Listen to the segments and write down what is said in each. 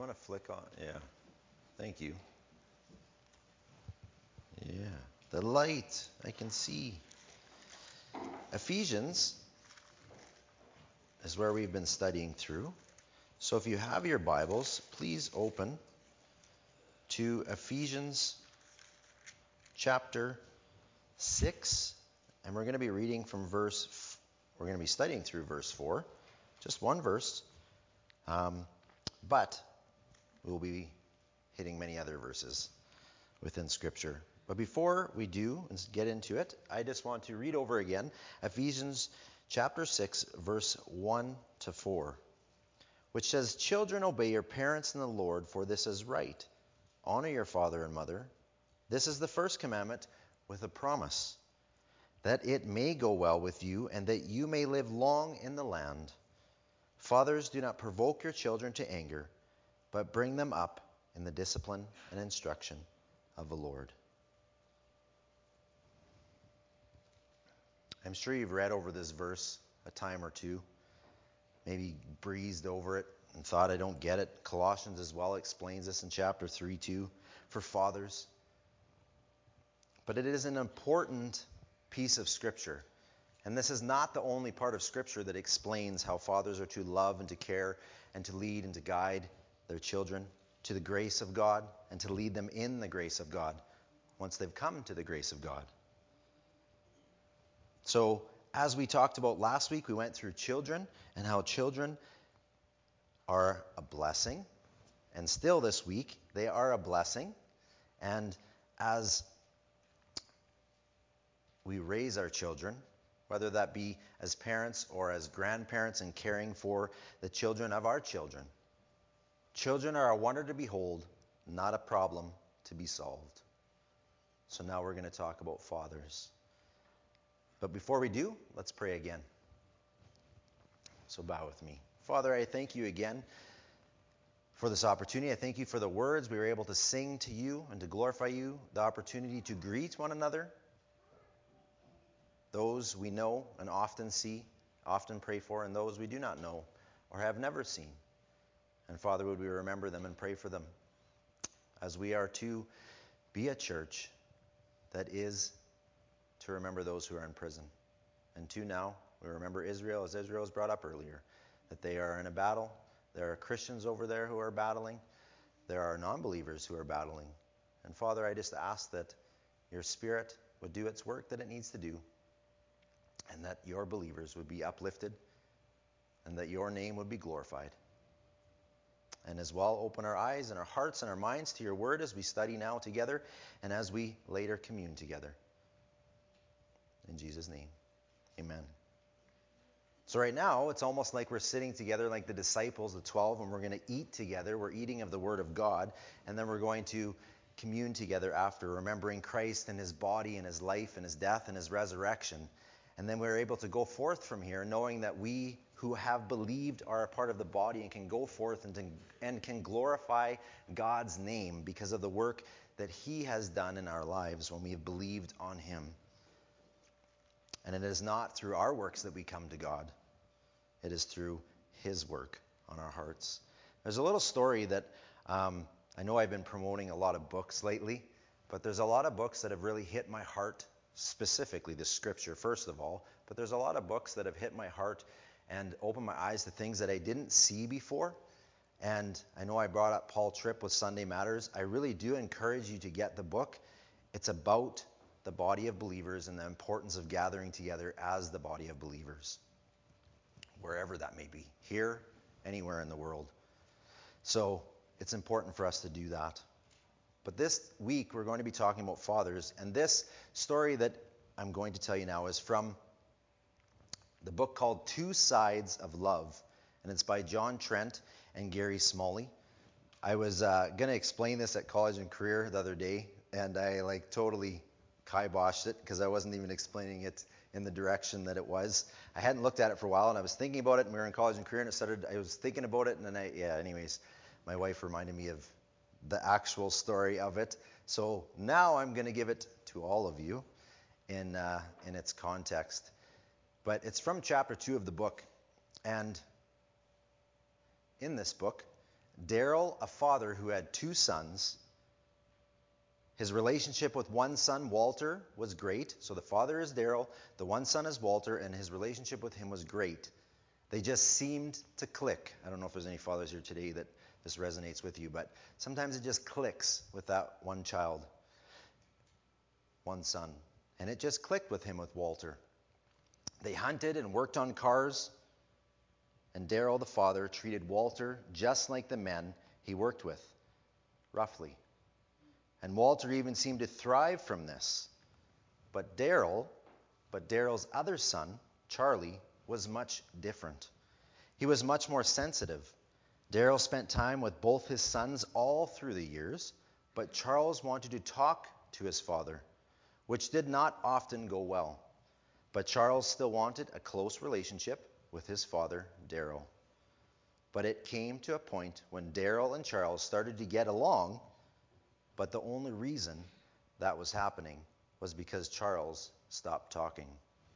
want to flick on? Yeah. Thank you. Yeah. The light. I can see. Ephesians is where we've been studying through. So if you have your Bibles, please open to Ephesians chapter 6. And we're going to be reading from we're going to be studying through verse 4. Just one verse. But we'll be hitting many other verses within Scripture. But before we do and get into it, I just want to read over again Ephesians chapter 6, verse 1 to 4, which says, "Children, obey your parents in the Lord, for this is right. Honor your father and mother. This is the first commandment with a promise, that it may go well with you and that you may live long in the land. Fathers, do not provoke your children to anger, but bring them up in the discipline and instruction of the Lord." I'm sure you've read over this verse a time or two, maybe breezed over it and thought, I don't get it. Colossians as well explains this in chapter 3 too, for fathers. But it is an important piece of Scripture. And this is not the only part of Scripture that explains how fathers are to love and to care and to lead and to guide their children to the grace of God and to lead them in the grace of God once they've come to the grace of God. So, as we talked about last week, we went through children and how children are a blessing. And still this week, they are a blessing. And as we raise our children, whether that be as parents or as grandparents and caring for the children of our children, children are a wonder to behold, not a problem to be solved. So now we're going to talk about fathers. But before we do, let's pray again. So bow with me. Father, I thank you again for this opportunity. I thank you for the words we were able to sing to you and to glorify you, the opportunity to greet one another, those we know and often see, often pray for, and those we do not know or have never seen. And Father, would we remember them and pray for them as we are to be a church that is to remember those who are in prison. And to now, we remember Israel, as Israel was brought up earlier, that they are in a battle. There are Christians over there who are battling. There are non-believers who are battling. And Father, I just ask that your Spirit would do its work that it needs to do, and that your believers would be uplifted, and that your name would be glorified. And as well, open our eyes and our hearts and our minds to your word as we study now together and as we later commune together. In Jesus' name, amen. So right now, it's almost like we're sitting together like the disciples, the 12, and we're going to eat together. We're eating of the Word of God, and then we're going to commune together after, remembering Christ and his body and his life and his death and his resurrection. And then we're able to go forth from here knowing that we who have believed are a part of the body and can go forth and can glorify God's name because of the work that he has done in our lives when we have believed on him. And it is not through our works that we come to God. It is through his work on our hearts. There's a little story that I know I've been promoting a lot of books lately, but there's a lot of books that have really hit my heart, specifically the Scripture, first of all. But there's a lot of books that have hit my heart and opened my eyes to things that I didn't see before. And I know I brought up Paul Tripp with Sunday Matters. I really do encourage you to get the book. It's about the body of believers and the importance of gathering together as the body of believers, wherever that may be, here, anywhere in the world. So it's important for us to do that. But this week we're going to be talking about fathers, and this story that I'm going to tell you now is from the book called Two Sides of Love, and it's by John Trent and Gary Smalley. I was going to explain this at College and Career the other day, and I totally kiboshed it because I wasn't even explaining it in the direction that it was. I hadn't looked at it for a while, and I was thinking about it, and we were in College and Career, and I was thinking about it, and then anyways, my wife reminded me of the actual story of it. So now I'm going to give it to all of you in its context. But it's from chapter 2 of the book, and in this book, Darrell, a father who had two sons, his relationship with one son, Walter, was great. So the father is Darrell, the one son is Walter, and his relationship with him was great. They just seemed to click. I don't know if there's any fathers here today that this resonates with you, but sometimes it just clicks with that one child, one son. And it just clicked with him, with Walter. They hunted and worked on cars, and Darrell, the father, treated Walter just like the men he worked with, roughly. And Walter even seemed to thrive from this. But Darrell's other son, Charlie, was much different. He was much more sensitive. Darrell spent time with both his sons all through the years, but Charles wanted to talk to his father, which did not often go well. But Charles still wanted a close relationship with his father, Darrell. But it came to a point when Darrell and Charles started to get along, but the only reason that was happening was because Charles stopped talking.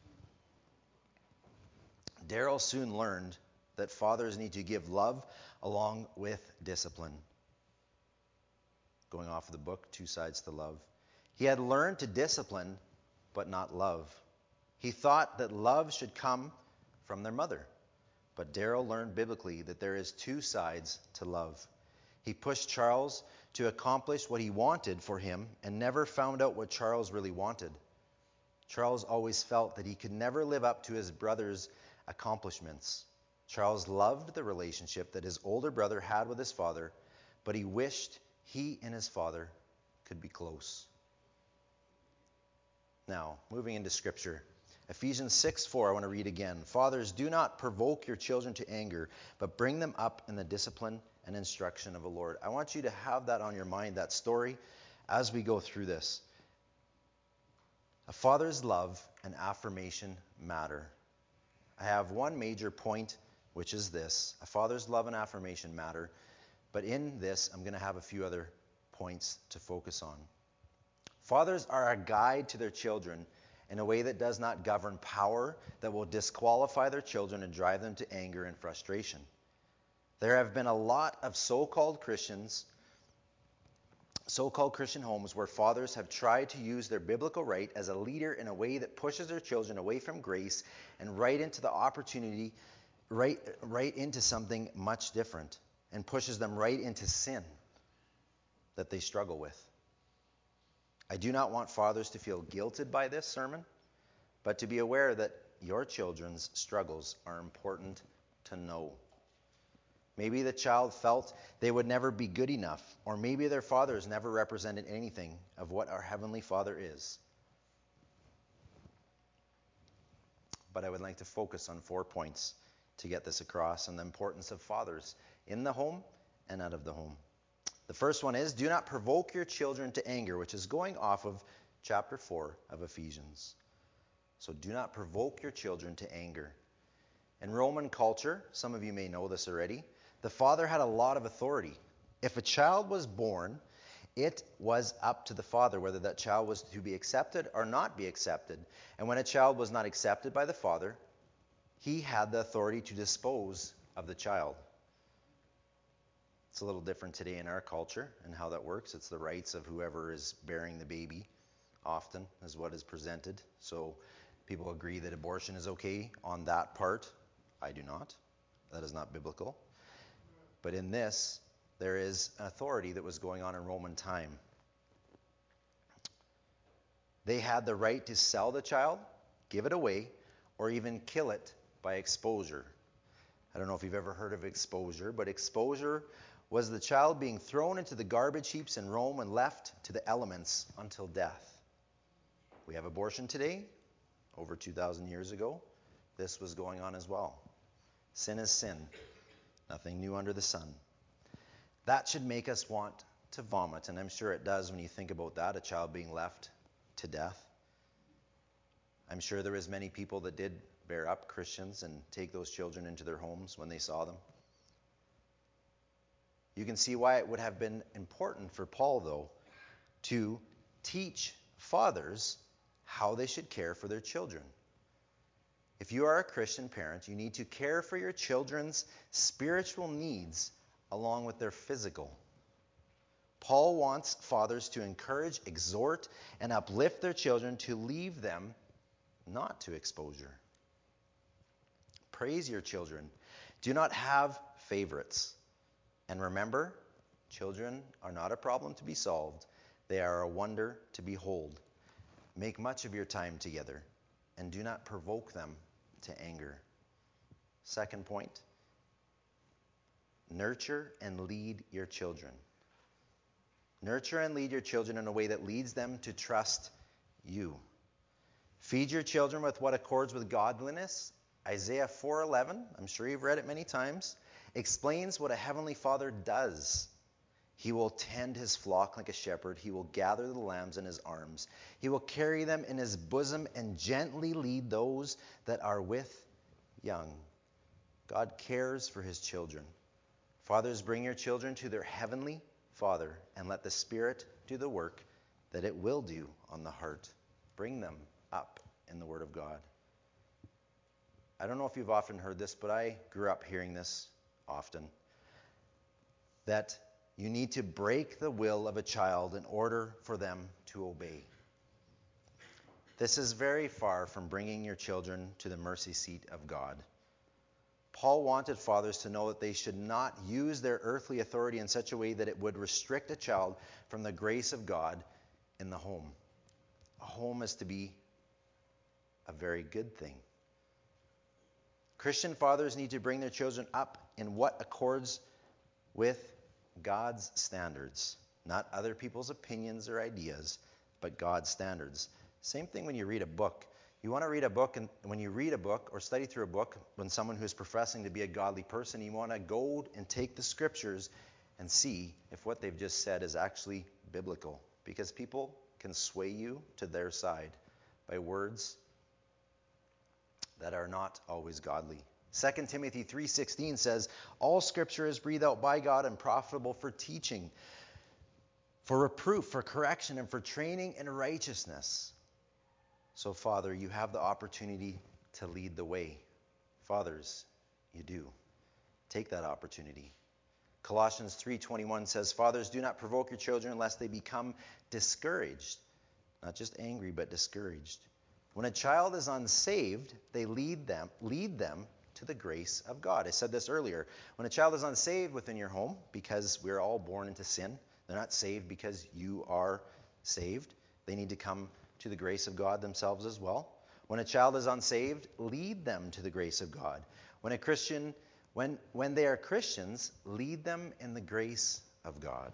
Darrell soon learned that fathers need to give love along with discipline. Going off of the book, Two Sides to Love. He had learned to discipline, but not love. He thought that love should come from their mother. But Darrell learned biblically that there is two sides to love. He pushed Charles to accomplish what he wanted for him and never found out what Charles really wanted. Charles always felt that he could never live up to his brother's accomplishments. Charles loved the relationship that his older brother had with his father, but he wished he and his father could be close. Now, moving into Scripture. Ephesians 6:4, I want to read again. Fathers, do not provoke your children to anger, but bring them up in the discipline and instruction of the Lord. I want you to have that on your mind, that story, as we go through this. A father's love and affirmation matter. I have one major point, which is this. A father's love and affirmation matter. But in this, I'm going to have a few other points to focus on. Fathers are a guide to their children in a way that does not govern power, that will disqualify their children and drive them to anger and frustration. There have been a lot of so-called Christian homes where fathers have tried to use their biblical right as a leader in a way that pushes their children away from grace and right into the opportunity, right into something much different, and pushes them right into sin that they struggle with. I do not want fathers to feel guilted by this sermon, but to be aware that your children's struggles are important to know. Maybe the child felt they would never be good enough, or maybe their fathers never represented anything of what our Heavenly Father is. But I would like to focus on 4 points to get this across, and the importance of fathers in the home and out of the home. The first one is, do not provoke your children to anger, which is going off of chapter 4 of Ephesians. So do not provoke your children to anger. In Roman culture, some of you may know this already, the father had a lot of authority. If a child was born, it was up to the father whether that child was to be accepted or not be accepted. And when a child was not accepted by the father, he had the authority to dispose of the child. It's a little different today in our culture and how that works. It's the rights of whoever is bearing the baby, often, is what is presented. So people agree that abortion is okay on that part. I do not. That is not biblical. But in this, there is authority that was going on in Roman time. They had the right to sell the child, give it away, or even kill it by exposure. I don't know if you've ever heard of exposure, but exposure was the child being thrown into the garbage heaps in Rome and left to the elements until death. We have abortion today. Over 2,000 years ago, this was going on as well. Sin is sin. Nothing new under the sun. That should make us want to vomit, and I'm sure it does when you think about that, a child being left to death. I'm sure there was many people that did bear up, Christians, and take those children into their homes when they saw them. You can see why it would have been important for Paul, though, to teach fathers how they should care for their children. If you are a Christian parent, you need to care for your children's spiritual needs along with their physical. Paul wants fathers to encourage, exhort, and uplift their children to leave them not to exposure. Praise your children. Do not have favorites. And remember, children are not a problem to be solved. They are a wonder to behold. Make much of your time together, and do not provoke them to anger. Second point, nurture and lead your children. Nurture and lead your children in a way that leads them to trust you. Feed your children with what accords with godliness. Isaiah 4:11, I'm sure you've read it many times, explains what a heavenly Father does. He will tend his flock like a shepherd. He will gather the lambs in his arms. He will carry them in his bosom and gently lead those that are with young. God cares for his children. Fathers, bring your children to their heavenly Father and let the Spirit do the work that it will do on the heart. Bring them up in the Word of God. I don't know if you've often heard this, but I grew up hearing this often, that you need to break the will of a child in order for them to obey. This is very far from bringing your children to the mercy seat of God. Paul wanted fathers to know that they should not use their earthly authority in such a way that it would restrict a child from the grace of God in the home. A home is to be a very good thing. Christian fathers need to bring their children up in what accords with God's standards, not other people's opinions or ideas, but God's standards. Same thing when you read a book. You want to read a book, and when you read a book or study through a book, when someone who's professing to be a godly person, you want to go and take the scriptures and see if what they've just said is actually biblical. Because people can sway you to their side by words that are not always godly. 2 Timothy 3:16 says, all scripture is breathed out by God and profitable for teaching, for reproof, for correction, and for training in righteousness. So, Father, you have the opportunity to lead the way. Fathers, you do. Take that opportunity. Colossians 3:21 says, fathers, do not provoke your children lest they become discouraged. Not just angry, but discouraged. When a child is unsaved, they lead them to the grace of God. I said this earlier. When a child is unsaved within your home, because we're all born into sin, they're not saved because you are saved. They need to come to the grace of God themselves as well. When a child is unsaved, lead them to the grace of God. When they are Christians, lead them in the grace of God.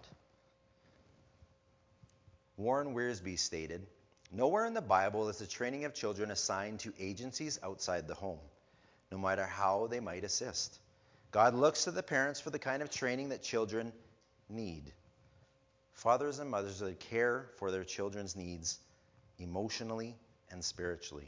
Warren Wiersbe stated, nowhere in the Bible is the training of children assigned to agencies outside the home, no matter how they might assist. God looks to the parents for the kind of training that children need. Fathers and mothers are to care for their children's needs emotionally and spiritually.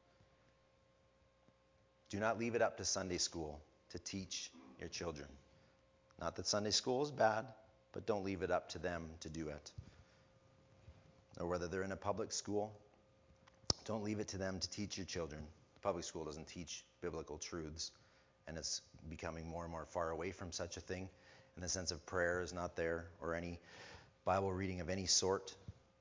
Do not leave it up to Sunday school to teach your children. Not that Sunday school is bad, but don't leave it up to them to do it. Or whether they're in a public school, don't leave it to them to teach your children. The public school doesn't teach biblical truths, and it's becoming more and more far away from such a thing. And the sense of prayer is not there, or any Bible reading of any sort.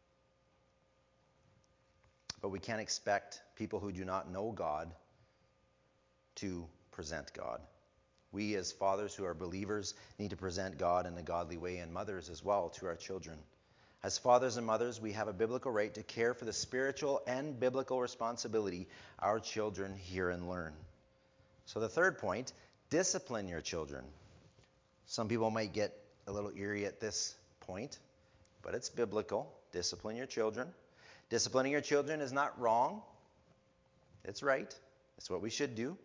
But we can't expect people who do not know God to present God. We as fathers who are believers need to present God in a godly way, and mothers as well, to our children. As fathers and mothers, we have a biblical right to care for the spiritual and biblical responsibility our children hear and learn. So the third point, discipline your children. Some people might get a little eerie at this point, but it's biblical. Discipline your children. Disciplining your children is not wrong. It's right. It's what we should do.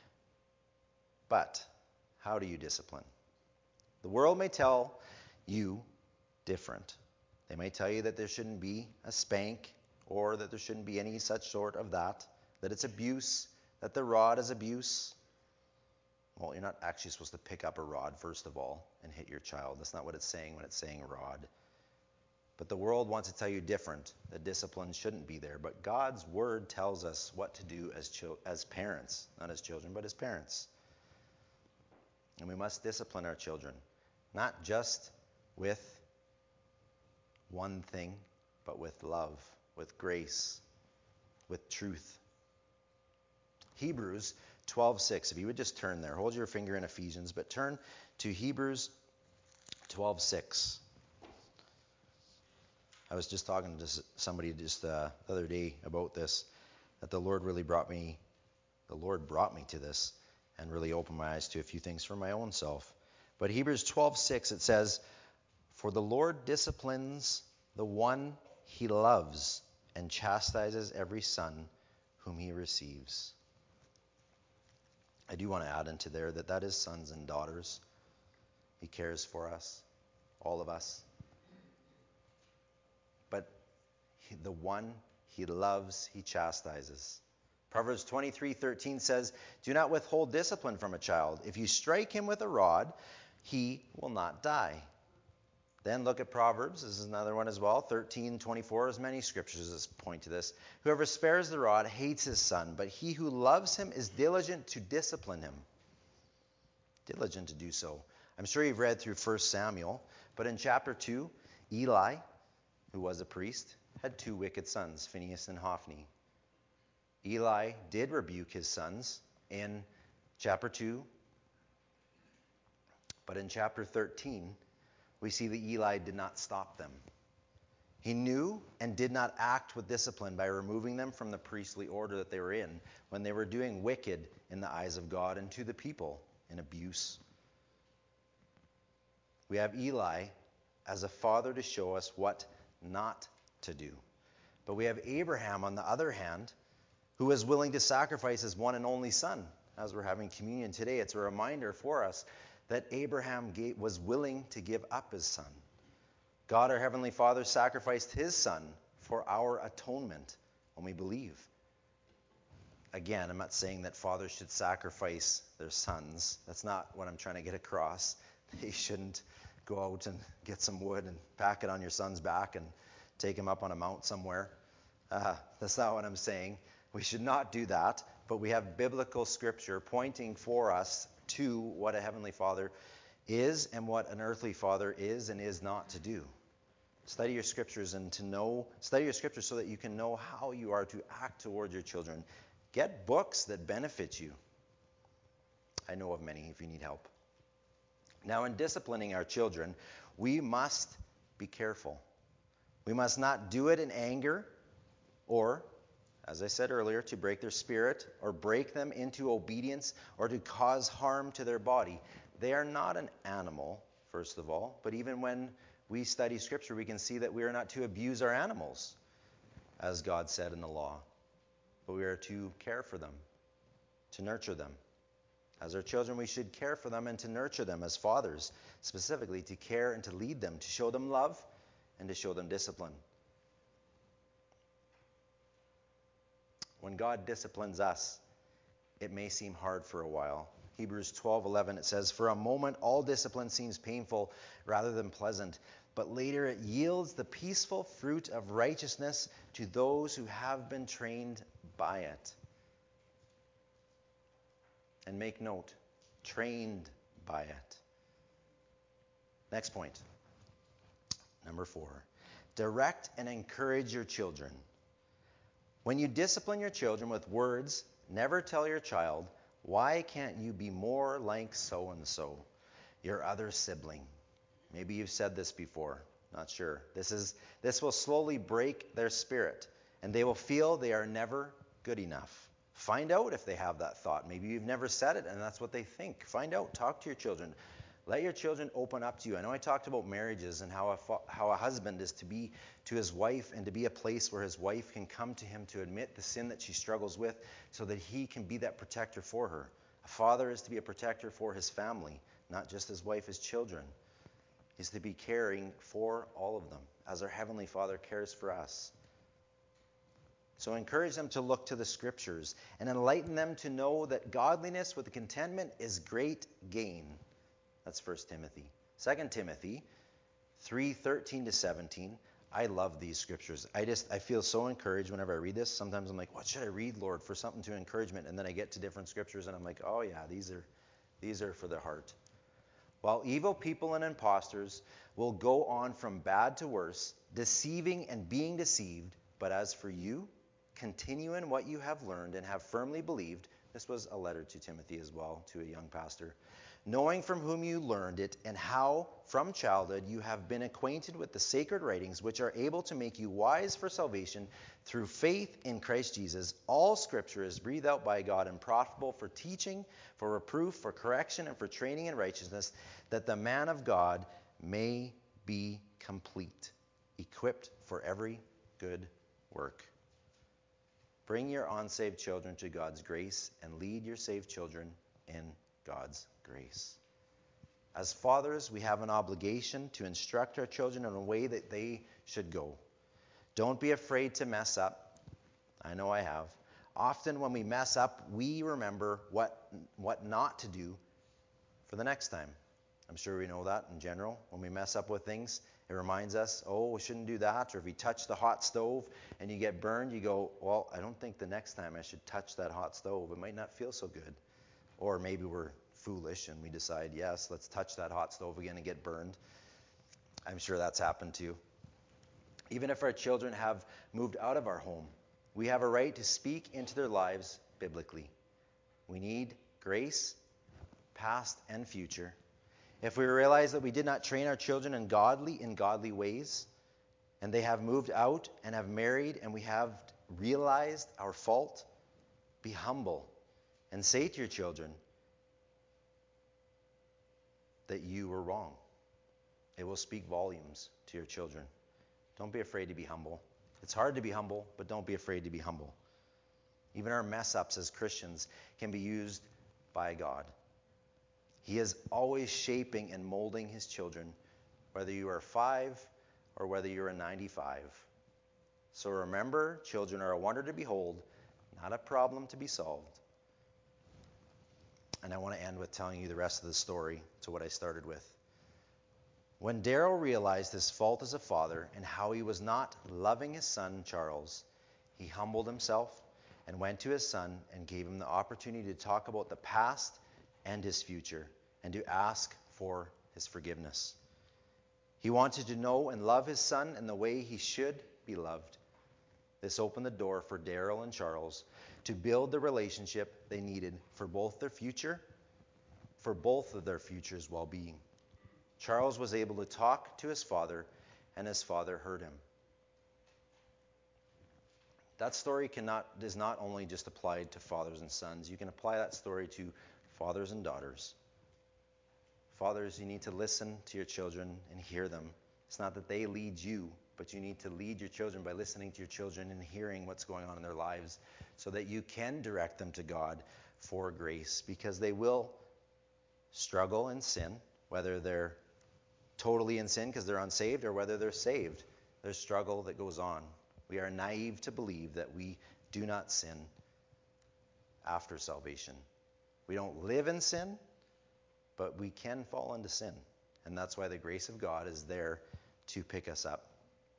But how do you discipline? The world may tell you different. They may tell you that there shouldn't be a spank, or that there shouldn't be any such sort of that it's abuse, that the rod is abuse. Well, you're not actually supposed to pick up a rod, first of all, and hit your child. That's not what it's saying when it's saying rod. But the world wants to tell you different, that discipline shouldn't be there. But God's word tells us what to do as parents, not as children, but as parents. And we must discipline our children. not just with one thing, but with love, with grace, with truth. Hebrews 12:6. If you would just turn there, hold your finger in Ephesians, but turn to Hebrews 12:6. I was just talking to somebody just the other day about this, that the Lord brought me to this and really opened my eyes to a few things for my own self. But Hebrews 12:6, it says, "For the Lord disciplines the one he loves and chastises every son whom he receives." I do want to add into there that is sons and daughters. He cares for us, all of us. But the one he loves, he chastises. Proverbs 23:13 says, "Do not withhold discipline from a child. If you strike him with a rod, he will not die." Then look at Proverbs. This is another one as well. 13:24. As many scriptures that point to this. "Whoever spares the rod hates his son, but he who loves him is diligent to discipline him." Diligent to do so. I'm sure you've read through 1 Samuel, but in chapter 2, Eli, who was a priest, had two wicked sons, Phinehas and Hophni. Eli did rebuke his sons in chapter 2, but in chapter 13, we see that Eli did not stop them. He knew and did not act with discipline by removing them from the priestly order that they were in when they were doing wicked in the eyes of God and to the people in abuse. We have Eli as a father to show us what not to do. But we have Abraham, on the other hand, who was willing to sacrifice his one and only son. As we're having communion today, it's a reminder for us that Abraham was willing to give up his son. God, our Heavenly Father, sacrificed his son for our atonement when we believe. Again, I'm not saying that fathers should sacrifice their sons. That's not what I'm trying to get across. They shouldn't go out and get some wood and pack it on your son's back and take him up on a mount somewhere. That's not what I'm saying. We should not do that, but we have biblical scripture pointing for us to what a heavenly father is and what an earthly father is and is not to do. Study your scriptures study your scriptures so that you can know how you are to act towards your children. Get books that benefit you. I know of many if you need help. Now, in disciplining our children, we must be careful. We must not do it in anger or, as I said earlier, to break their spirit or break them into obedience or to cause harm to their body. They are not an animal, first of all, but even when we study Scripture, we can see that we are not to abuse our animals, as God said in the law, but we are to care for them, to nurture them. As our children, we should care for them and to nurture them as fathers, specifically to care and to lead them, to show them love and to show them discipline. When God disciplines us, it may seem hard for a while. Hebrews 12:11, it says, "For a moment all discipline seems painful rather than pleasant, but later it yields the peaceful fruit of righteousness to those who have been trained by it." And make note, trained by it. Next point, number 4. Direct and encourage your children. When you discipline your children with words, never tell your child, "Why can't you be more like so-and-so, your other sibling?" Maybe you've said this before, not sure. This will slowly break their spirit, and they will feel they are never good enough. Find out if they have that thought. Maybe you've never said it, and that's what they think. Find out. Talk to your children. Let your children open up to you. I know I talked about marriages and how a husband is to be to his wife and to be a place where his wife can come to him to admit the sin that she struggles with so that he can be that protector for her. A father is to be a protector for his family, not just his wife, his children. He's to be caring for all of them as our Heavenly Father cares for us. So encourage them to look to the Scriptures and enlighten them to know that godliness with contentment is great gain. That's 1 Timothy. 2 Timothy 3:13-17. I love these scriptures. I feel so encouraged whenever I read this. Sometimes I'm like, what should I read, Lord, for something to encouragement? And then I get to different scriptures and I'm like, oh yeah, these are for the heart. while evil people and impostors will go on from bad to worse, deceiving and being deceived. But as for you, continue in what you have learned and have firmly believed. This was a letter to Timothy as well, to a young pastor. Knowing from whom you learned it, and how from childhood you have been acquainted with the sacred writings, which are able to make you wise for salvation through faith in Christ Jesus. All Scripture is breathed out by God and profitable for teaching, for reproof, for correction, and for training in righteousness, that the man of God may be complete, equipped for every good work. Bring your unsaved children to God's grace and lead your saved children in God's grace. As fathers, we have an obligation to instruct our children in a way that they should go. Don't be afraid to mess up. I know I have. Often when we mess up, we remember what not to do for the next time. I'm sure we know that in general. When we mess up with things, it reminds us, oh, we shouldn't do that. Or if you touch the hot stove and you get burned, you go, well, I don't think the next time I should touch that hot stove. It might not feel so good. Or maybe we're foolish and we decide, yes, let's touch that hot stove again and get burned. I'm sure that's happened too. Even if our children have moved out of our home, we have a right to speak into their lives biblically. We need grace, past and future. If we realize that we did not train our children in godly ways, and they have moved out and have married, and we have realized our fault, be humble and say to your children that you were wrong. It will speak volumes to your children. Don't be afraid to be humble. It's hard to be humble, but don't be afraid to be humble. Even our mess ups as Christians can be used by God. He is always shaping and molding his children, whether you are 5 or whether you're a 95. So remember, children are a wonder to behold, not a problem to be solved. And I want to end with telling you the rest of the story to what I started with. When Daryl realized his fault as a father and how he was not loving his son, Charles, he humbled himself and went to his son and gave him the opportunity to talk about the past and his future and to ask for his forgiveness. He wanted to know and love his son in the way he should be loved. This opened the door for Daryl and Charles to build the relationship they needed for both their future, for both of their futures' well-being. Charles was able to talk to his father, and his father heard him. That story is not only just applied to fathers and sons. You can apply that story to fathers and daughters. Fathers, you need to listen to your children and hear them. It's not that they lead you, but you need to lead your children by listening to your children and hearing what's going on in their lives so that you can direct them to God for grace, because they will struggle in sin, whether they're totally in sin because they're unsaved or whether they're saved. There's struggle that goes on. We are naive to believe that we do not sin after salvation. We don't live in sin, but we can fall into sin. And that's why the grace of God is there to pick us up.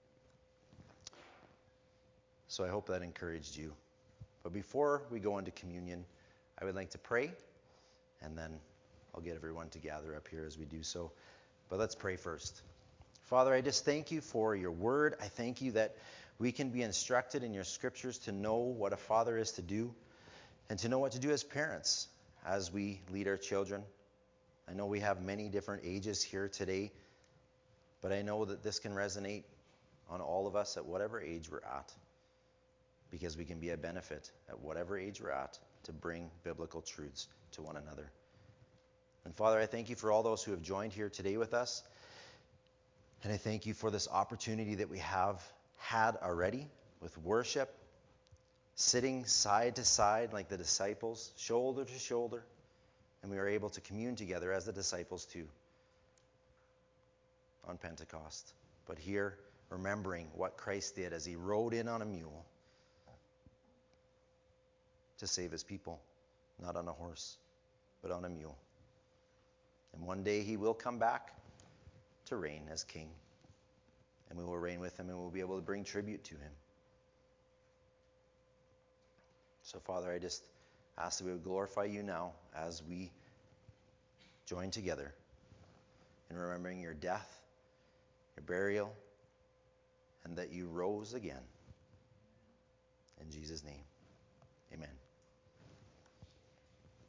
So I hope that encouraged you. But before we go into communion, I would like to pray, and then I'll get everyone to gather up here as we do so. But let's pray first. Father, I just thank you for your word. I thank you that we can be instructed in your scriptures to know what a father is to do and to know what to do as parents as we lead our children. I know we have many different ages here today, but I know that this can resonate on all of us at whatever age we're at, because we can be a benefit at whatever age we're at to bring biblical truths to one another. And Father, I thank you for all those who have joined here today with us. And I thank you for this opportunity that we have had already with worship, sitting side to side like the disciples, shoulder to shoulder. And we are able to commune together as the disciples too on Pentecost. But here, remembering what Christ did as he rode in on a mule to save his people, not on a horse, but on a mule. And one day he will come back to reign as king. And we will reign with him, and we'll be able to bring tribute to him. So, Father, I just ask that we would glorify you now as we join together in remembering your death, your burial, and that you rose again. In Jesus' name, amen.